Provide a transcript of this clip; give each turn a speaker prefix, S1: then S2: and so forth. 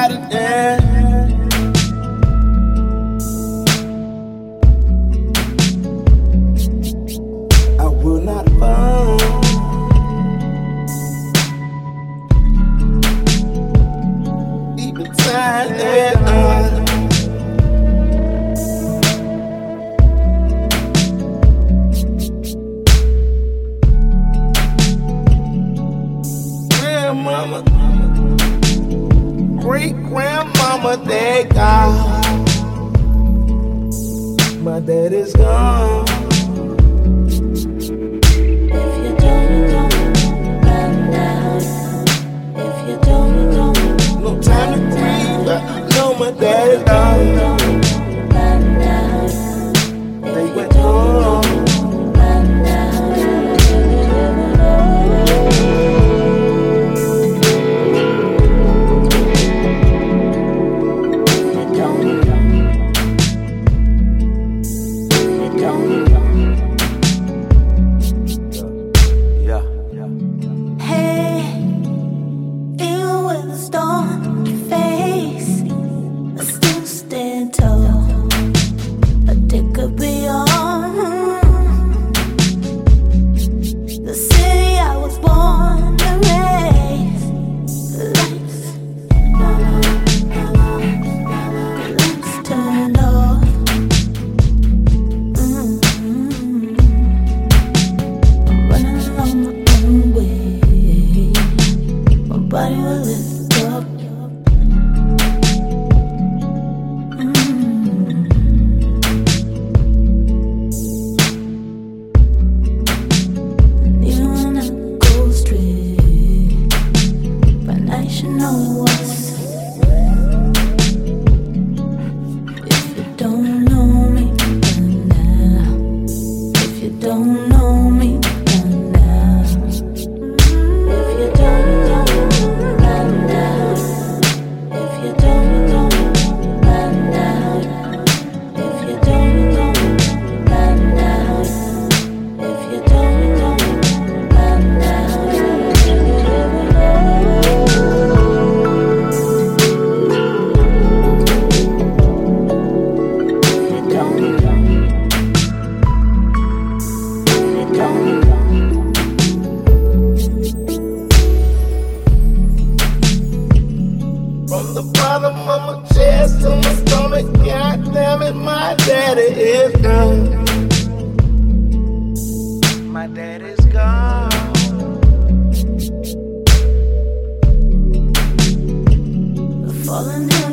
S1: gotta dance. I will not fall. Deep inside that grandmama, great grandmama, they gone. My dad is gone.
S2: If you don't run down. If you don't
S1: No time to grieve, I know my dad is gone.
S2: run down.
S1: They went home.
S2: Run down. Hey, even with the storm you face, I still stand tall. I think I'll be on the city I was born and raised. Lights, lights turned off. Running along my own way. My body will lift up. Even when I go straight, by night you know what's. If you don't know me by now, if you don't know me by now, if you don't know by now, if you don't know by now, if you don't know by now, if you don't know by now,
S1: From the bottom of my chest to my stomach, God damn it, my daddy is gone. My daddy's gone.
S2: falling down.